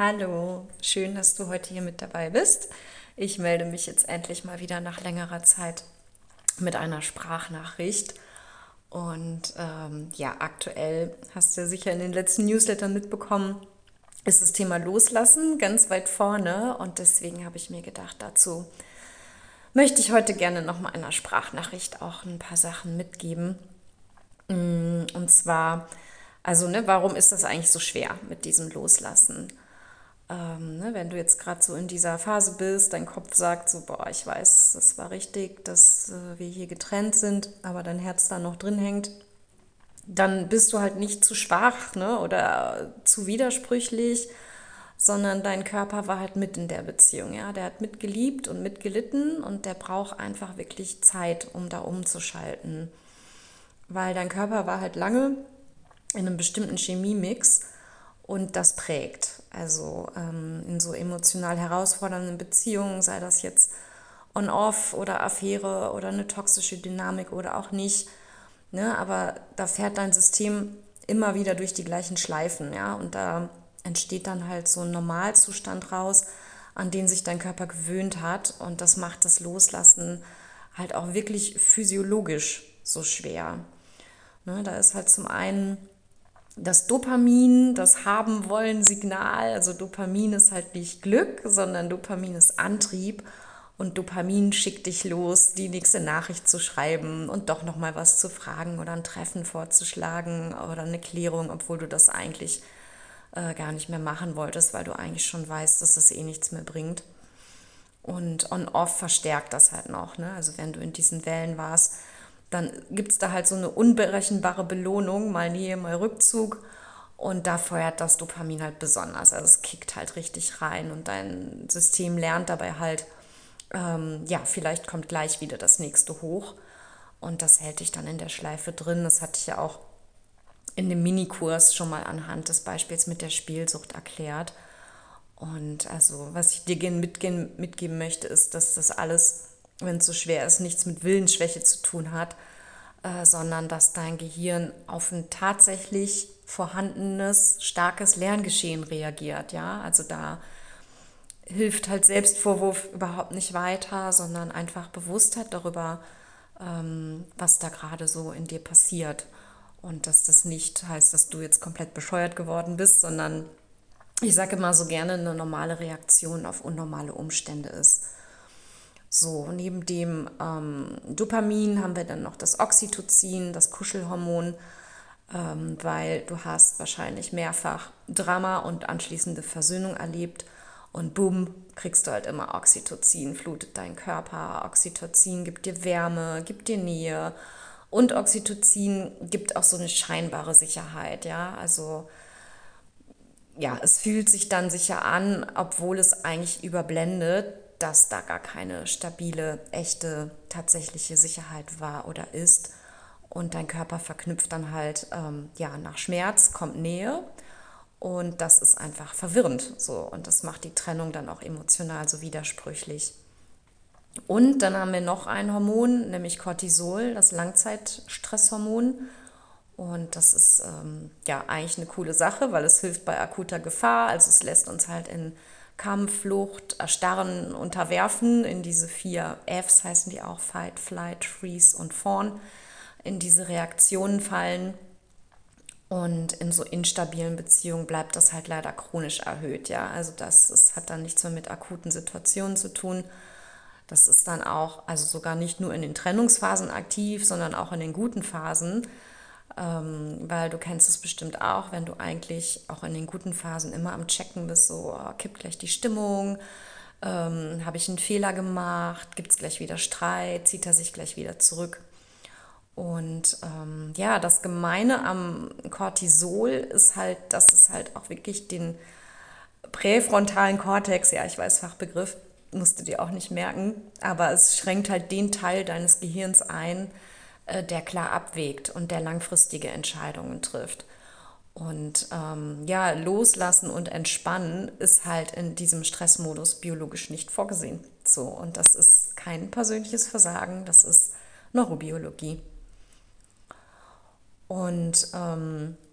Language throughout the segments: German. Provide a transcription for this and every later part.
Hallo, schön, dass du heute hier mit dabei bist. Ich melde mich jetzt endlich mal wieder nach längerer Zeit mit einer Sprachnachricht. Und ja, aktuell hast du ja sicher in den letzten Newslettern mitbekommen, ist das Thema Loslassen ganz weit vorne. Und deswegen habe ich mir gedacht, dazu möchte ich heute gerne noch mal in einer Sprachnachricht auch ein paar Sachen mitgeben. Und zwar, also, ne, warum ist das eigentlich so schwer mit diesem Loslassen? Ne, wenn du jetzt gerade so in dieser Phase bist, dein Kopf sagt so, boah, ich weiß, das war richtig, dass wir hier getrennt sind, aber dein Herz da noch drin hängt, dann bist du halt nicht zu schwach, ne, oder zu widersprüchlich, sondern dein Körper war halt mit in der Beziehung, ja, der hat mitgeliebt und mitgelitten und der braucht einfach wirklich Zeit, um da umzuschalten, weil dein Körper war halt lange in einem bestimmten Chemiemix und das prägt. Also in so emotional herausfordernden Beziehungen, sei das jetzt On-Off oder Affäre oder eine toxische Dynamik oder auch nicht, ne? Aber da fährt dein System immer wieder durch die gleichen Schleifen, ja, und da entsteht dann halt so ein Normalzustand raus, an den sich dein Körper gewöhnt hat und das macht das Loslassen halt auch wirklich physiologisch so schwer. Ne, da ist halt zum einen das Dopamin, das Haben-Wollen-Signal. Also Dopamin ist halt nicht Glück, sondern Dopamin ist Antrieb. Und Dopamin schickt dich los, die nächste Nachricht zu schreiben und doch nochmal was zu fragen oder ein Treffen vorzuschlagen oder eine Klärung, obwohl du das eigentlich gar nicht mehr machen wolltest, weil du eigentlich schon weißt, dass das eh nichts mehr bringt. Und On-Off verstärkt das halt noch. Ne? Also wenn du in diesen Wellen warst, dann gibt es da halt so eine unberechenbare Belohnung, mal Nähe, mal Rückzug. Und da feuert das Dopamin halt besonders. Also es kickt halt richtig rein und dein System lernt dabei halt, ja, vielleicht kommt gleich wieder das nächste hoch. Und das hält dich dann in der Schleife drin. Das hatte ich ja auch in dem Minikurs schon mal anhand des Beispiels mit der Spielsucht erklärt. Und also, was ich dir gerne mitgeben möchte, ist, dass das alles, wenn es so schwer ist, nichts mit Willensschwäche zu tun hat, sondern dass dein Gehirn auf ein tatsächlich vorhandenes, starkes Lerngeschehen reagiert. Ja, also da hilft halt Selbstvorwurf überhaupt nicht weiter, sondern einfach Bewusstheit darüber, was da gerade so in dir passiert. Und dass das nicht heißt, dass du jetzt komplett bescheuert geworden bist, sondern ich sage immer so gerne, eine normale Reaktion auf unnormale Umstände ist. So, neben dem Dopamin haben wir dann noch das Oxytocin, das Kuschelhormon, weil du hast wahrscheinlich mehrfach Drama und anschließende Versöhnung erlebt und boom, kriegst du halt immer Oxytocin, flutet deinen Körper. Oxytocin gibt dir Wärme, gibt dir Nähe und Oxytocin gibt auch so eine scheinbare Sicherheit, ja, also ja, es fühlt sich dann sicher an, obwohl es eigentlich überblendet, dass da gar keine stabile, echte, tatsächliche Sicherheit war oder ist. Und dein Körper verknüpft dann halt, ja, nach Schmerz kommt Nähe. Und das ist einfach verwirrend so. Und das macht die Trennung dann auch emotional so widersprüchlich. Und dann haben wir noch ein Hormon, nämlich Cortisol, das Langzeitstresshormon. Und das ist ja eigentlich eine coole Sache, weil es hilft bei akuter Gefahr. Also es lässt uns halt in Kampf, Flucht, Erstarren unterwerfen. In diese 4 Fs heißen die auch: Fight, Flight, Freeze und Fawn. In diese Reaktionen fallen. Und in so instabilen Beziehungen bleibt das halt leider chronisch erhöht. Ja? Also das hat dann nichts mehr mit akuten Situationen zu tun. Das ist dann auch, also sogar nicht nur in den Trennungsphasen aktiv, sondern auch in den guten Phasen, weil du kennst es bestimmt auch, wenn du eigentlich auch in den guten Phasen immer am Checken bist, so oh, kippt gleich die Stimmung, habe ich einen Fehler gemacht, gibt es gleich wieder Streit, zieht er sich gleich wieder zurück. Und ja, das Gemeine am Cortisol ist halt, dass es halt auch wirklich den präfrontalen Kortex, ja, ich weiß Fachbegriff, musst du dir auch nicht merken, aber es schränkt halt den Teil deines Gehirns ein, der klar abwägt und der langfristige Entscheidungen trifft. Und ja, loslassen und entspannen ist halt in diesem Stressmodus biologisch nicht vorgesehen. So, und das ist kein persönliches Versagen, das ist Neurobiologie. Und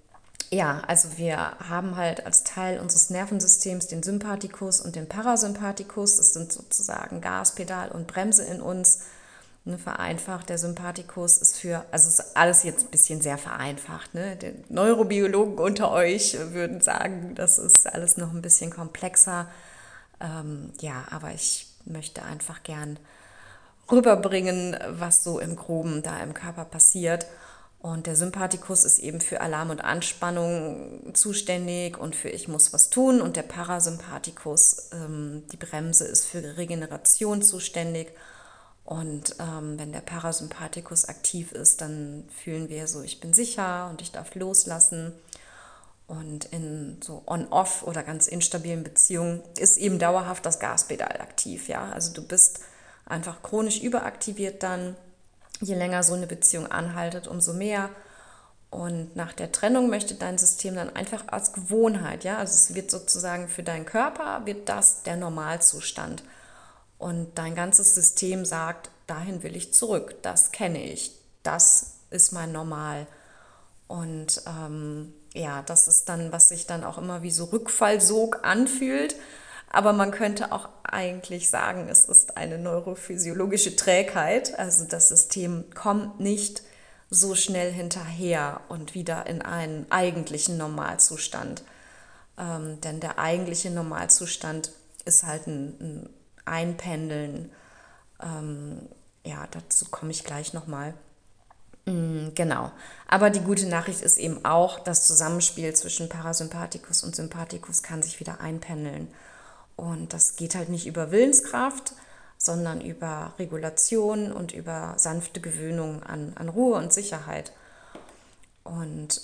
Ja, also wir haben halt als Teil unseres Nervensystems den Sympathikus und den Parasympathikus. Das sind sozusagen Gaspedal und Bremse in uns. Ne, vereinfacht, der Sympathikus ist für, also es ist alles jetzt ein bisschen sehr vereinfacht. Ne? Die Neurobiologen unter euch würden sagen, das ist alles noch ein bisschen komplexer. Ja, aber ich möchte einfach gern rüberbringen, was so im Groben da im Körper passiert. Und der Sympathikus ist eben für Alarm und Anspannung zuständig und für ich muss was tun. Und der Parasympathikus, die Bremse, ist für Regeneration zuständig. Und wenn der Parasympathikus aktiv ist, dann fühlen wir so, ich bin sicher und ich darf loslassen. Und in so On-Off oder ganz instabilen Beziehungen ist eben dauerhaft das Gaspedal aktiv. Ja? Also du bist einfach chronisch überaktiviert dann. Je länger so eine Beziehung anhaltet, umso mehr. Und nach der Trennung möchte dein System dann einfach als Gewohnheit, ja, also es wird sozusagen für deinen Körper, wird das der Normalzustand. Und dein ganzes System sagt, dahin will ich zurück, das kenne ich, das ist mein Normal. Und ja, das ist dann, was sich dann auch immer wie so Rückfallsog anfühlt. Aber man könnte auch eigentlich sagen, es ist eine neurophysiologische Trägheit. Also das System kommt nicht so schnell hinterher und wieder in einen eigentlichen Normalzustand. Denn der eigentliche Normalzustand ist halt ein Einpendeln. Ja, dazu komme ich gleich nochmal. Genau. Aber die gute Nachricht ist eben auch, das Zusammenspiel zwischen Parasympathikus und Sympathikus kann sich wieder einpendeln. Und das geht halt nicht über Willenskraft, sondern über Regulation und über sanfte Gewöhnung an Ruhe und Sicherheit. Und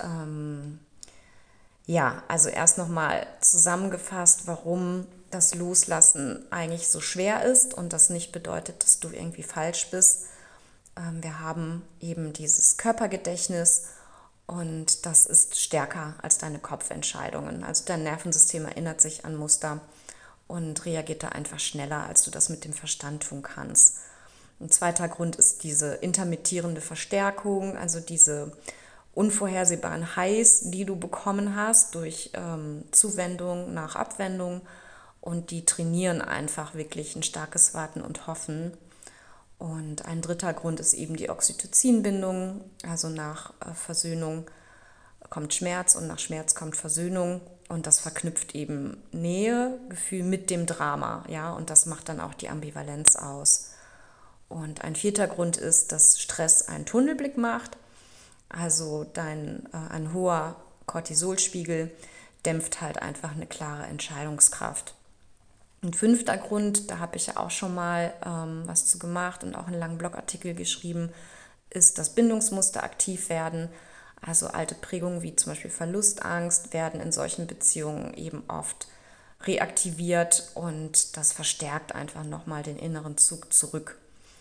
ja, also erst nochmal zusammengefasst, warum das Loslassen eigentlich so schwer ist und das nicht bedeutet, dass du irgendwie falsch bist. Wir haben eben dieses Körpergedächtnis und das ist stärker als deine Kopfentscheidungen. Also dein Nervensystem erinnert sich an Muster und reagiert da einfach schneller, als du das mit dem Verstand tun kannst. Ein zweiter Grund ist diese intermittierende Verstärkung, also diese unvorhersehbaren Highs, die du bekommen hast durch Zuwendung nach Abwendung, und die trainieren einfach wirklich ein starkes Warten und Hoffen. Und ein dritter Grund ist eben die Oxytocinbindung, also nach Versöhnung kommt Schmerz und nach Schmerz kommt Versöhnung, und das verknüpft eben Nähegefühl mit dem Drama, ja, und das macht dann auch die Ambivalenz aus. Und ein vierter Grund ist, dass Stress einen Tunnelblick macht, also ein hoher Cortisolspiegel dämpft halt einfach eine klare Entscheidungskraft. Ein fünfter Grund, da habe ich ja auch schon mal was zu gemacht und auch einen langen Blogartikel geschrieben, ist, dass Bindungsmuster aktiv werden. Also alte Prägungen wie zum Beispiel Verlustangst werden in solchen Beziehungen eben oft reaktiviert, und das verstärkt einfach nochmal den inneren Zug zurück.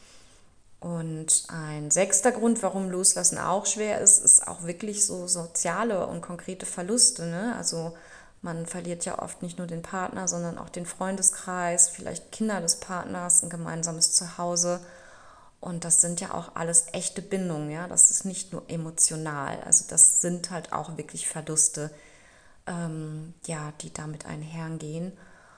Und ein sechster Grund, warum Loslassen auch schwer ist auch wirklich so soziale und konkrete Verluste. Ne? Also man verliert ja oft nicht nur den Partner, sondern auch den Freundeskreis, vielleicht Kinder des Partners, ein gemeinsames Zuhause. Und das sind ja auch alles echte Bindungen, ja. Das ist nicht nur emotional. Also das sind halt auch wirklich Verluste, ja, die damit einhergehen.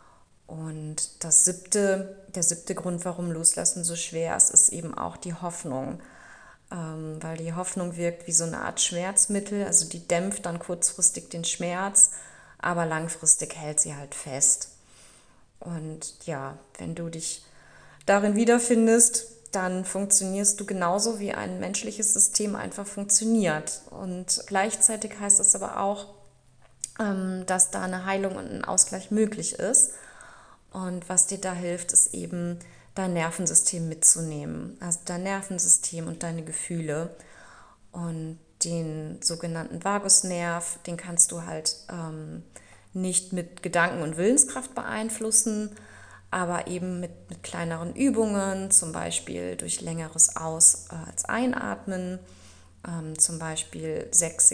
Und der siebte Grund, warum Loslassen so schwer ist eben auch die Hoffnung. Weil die Hoffnung wirkt wie so eine Art Schmerzmittel, also die dämpft dann kurzfristig den Schmerz, aber langfristig hält sie halt fest. Und ja, wenn du dich darin wiederfindest, dann funktionierst du genauso, wie ein menschliches System einfach funktioniert. Und gleichzeitig heißt es aber auch, dass da eine Heilung und ein Ausgleich möglich ist. Und was dir da hilft, ist eben dein Nervensystem mitzunehmen. Also dein Nervensystem und deine Gefühle. Und den sogenannten Vagusnerv, den kannst du halt nicht mit Gedanken und Willenskraft beeinflussen, aber eben mit kleineren Übungen, zum Beispiel durch längeres Aus als Einatmen, zum Beispiel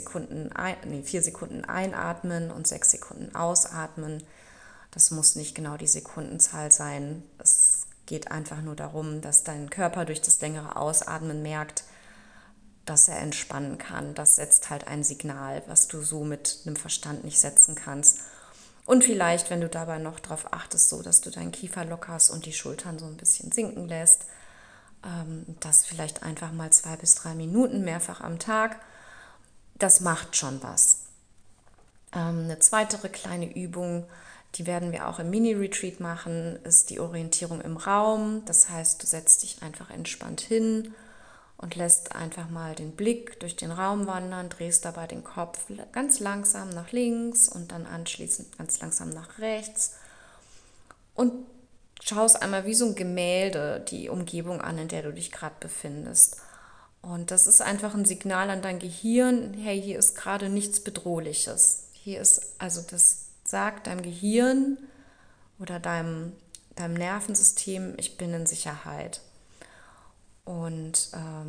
4 Sekunden einatmen und 6 Sekunden ausatmen. Das muss nicht genau die Sekundenzahl sein. Es geht einfach nur darum, dass dein Körper durch das längere Ausatmen merkt, dass er entspannen kann. Das setzt halt ein Signal, was du so mit einem Verstand nicht setzen kannst. Und vielleicht, wenn du dabei noch darauf achtest, so dass du deinen Kiefer lockerst und die Schultern so ein bisschen sinken lässt, das vielleicht einfach mal 2 bis 3 Minuten mehrfach am Tag, das macht schon was. Eine weitere kleine Übung, die werden wir auch im Mini-Retreat machen, ist die Orientierung im Raum. Das heißt, du setzt dich einfach entspannt hin und lässt einfach mal den Blick durch den Raum wandern, drehst dabei den Kopf ganz langsam nach links und dann anschließend ganz langsam nach rechts und schaust einmal wie so ein Gemälde die Umgebung an, in der du dich gerade befindest. Und das ist einfach ein Signal an dein Gehirn, hey, hier ist gerade nichts Bedrohliches. Hier ist, also das sagt deinem Gehirn oder deinem Nervensystem, ich bin in Sicherheit. Und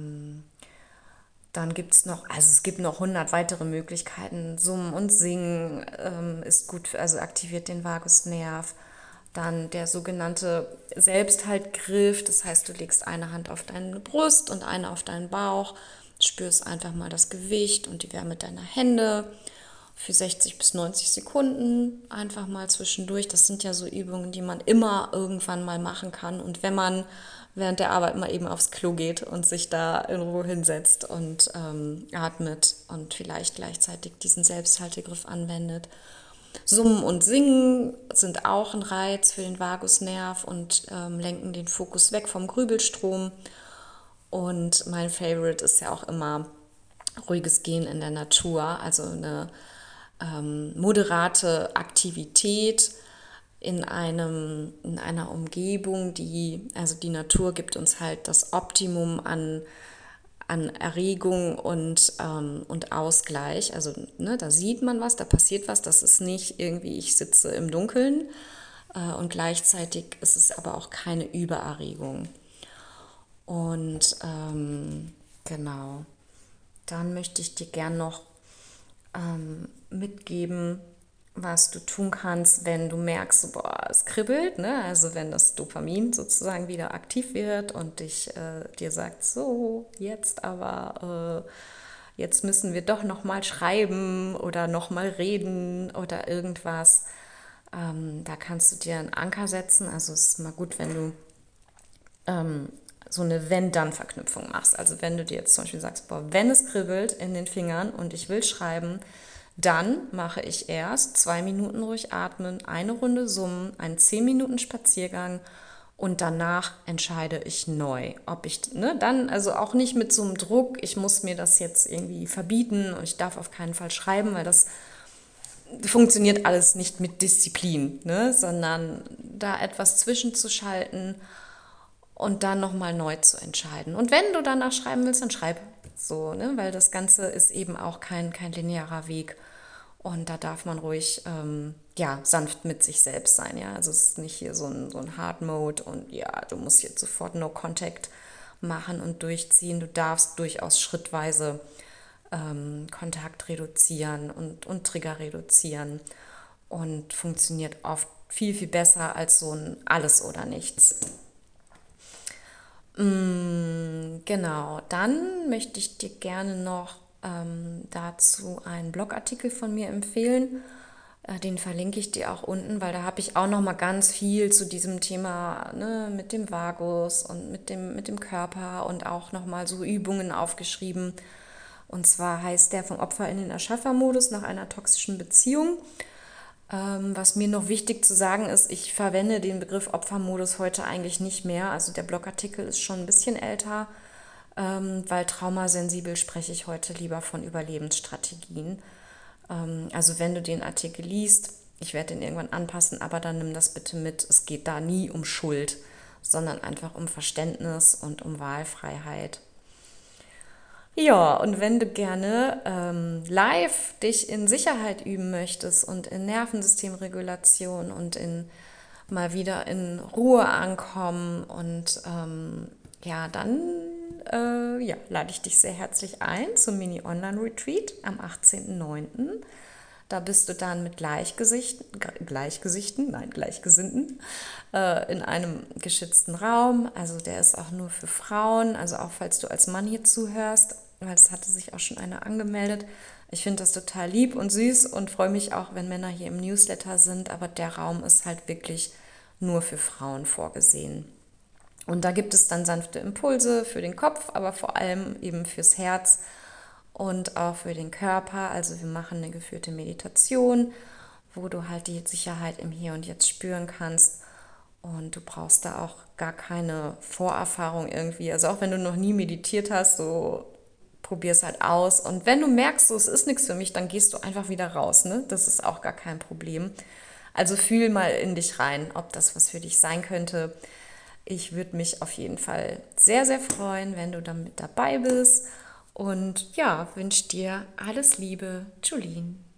dann gibt es noch, also es gibt noch 100 weitere Möglichkeiten. Summen und Singen ist gut, also aktiviert den Vagusnerv. Dann der sogenannte Selbsthaltgriff, das heißt, du legst eine Hand auf deine Brust und eine auf deinen Bauch, spürst einfach mal das Gewicht und die Wärme deiner Hände für 60 bis 90 Sekunden einfach mal zwischendurch. Das sind ja so Übungen, die man immer irgendwann mal machen kann. Und wenn man während der Arbeit mal eben aufs Klo geht und sich da in Ruhe hinsetzt und atmet und vielleicht gleichzeitig diesen Selbsthaltegriff anwendet. Summen und Singen sind auch ein Reiz für den Vagusnerv und lenken den Fokus weg vom Grübelstrom. Und mein Favorite ist ja auch immer ruhiges Gehen in der Natur, also eine moderate Aktivität in einer Umgebung, also die Natur gibt uns halt das Optimum an Erregung und Ausgleich. Also ne, da sieht man was, da passiert was. Das ist nicht irgendwie, ich sitze im Dunkeln und gleichzeitig ist es aber auch keine Übererregung. Und genau, dann möchte ich dir gern noch mitgeben, was du tun kannst, wenn du merkst, boah, es kribbelt, ne? Also wenn das Dopamin sozusagen wieder aktiv wird und dir sagt, so, jetzt aber, jetzt müssen wir doch nochmal schreiben oder nochmal reden oder irgendwas. Da kannst du dir einen Anker setzen. Also es ist mal gut, wenn du so eine Wenn-Dann-Verknüpfung machst. Also wenn du dir jetzt zum Beispiel sagst, boah, wenn es kribbelt in den Fingern und ich will schreiben, dann mache ich erst 2 Minuten ruhig atmen, eine Runde summen, einen 10 Minuten Spaziergang und danach entscheide ich neu, ob ich, ne, dann, also auch nicht mit so einem Druck, ich muss mir das jetzt irgendwie verbieten und ich darf auf keinen Fall schreiben, weil das funktioniert alles nicht mit Disziplin, ne, sondern da etwas zwischenzuschalten und dann nochmal neu zu entscheiden. Und wenn du danach schreiben willst, dann schreib so, ne? Weil das Ganze ist eben auch kein linearer Weg. Und da darf man ruhig ja, sanft mit sich selbst sein. Ja? Also es ist nicht hier so ein Hard Mode und ja, du musst jetzt sofort No Contact machen und durchziehen. Du darfst durchaus schrittweise Kontakt reduzieren und Trigger reduzieren und funktioniert oft viel, viel besser als so ein Alles oder Nichts. Genau, dann möchte ich dir gerne noch dazu einen Blogartikel von mir empfehlen. Den verlinke ich dir auch unten, weil da habe ich auch noch mal ganz viel zu diesem Thema, ne, mit dem Vagus und mit dem Körper und auch noch mal so Übungen aufgeschrieben. Und zwar heißt der vom Opfer in den Erschaffermodus nach einer toxischen Beziehung. Was mir noch wichtig zu sagen ist, ich verwende den Begriff Opfermodus heute eigentlich nicht mehr. Also der Blogartikel ist schon ein bisschen älter, weil traumasensibel spreche ich heute lieber von Überlebensstrategien. Also wenn du den Artikel liest, ich werde den irgendwann anpassen, aber dann nimm das bitte mit. Es geht da nie um Schuld, sondern einfach um Verständnis und um Wahlfreiheit. Ja, und wenn du gerne live dich in Sicherheit üben möchtest und in Nervensystemregulation und mal wieder in Ruhe ankommen und ja, dann ja, lade ich dich sehr herzlich ein zum Mini-Online-Retreat am 18.09. Da bist du dann mit Gleichgesinnten in einem geschützten Raum. Also der ist auch nur für Frauen, also auch falls du als Mann hier zuhörst. weil es hatte sich auch schon eine angemeldet. Ich finde das total lieb und süß und freue mich auch, wenn Männer hier im Newsletter sind, aber der Raum ist halt wirklich nur für Frauen vorgesehen. Und da gibt es dann sanfte Impulse für den Kopf, aber vor allem eben fürs Herz und auch für den Körper. Also wir machen eine geführte Meditation, wo du halt die Sicherheit im Hier und Jetzt spüren kannst. Und du brauchst da auch gar keine Vorerfahrung irgendwie. Also auch wenn du noch nie meditiert hast, so probier es halt aus. Und wenn du merkst, so, es ist nichts für mich, dann gehst du einfach wieder raus. Ne? Das ist auch gar kein Problem. Also fühl mal in dich rein, ob das was für dich sein könnte. Ich würde mich auf jeden Fall sehr, sehr freuen, wenn du dann mit dabei bist. Und ja, wünsche dir alles Liebe, Julien.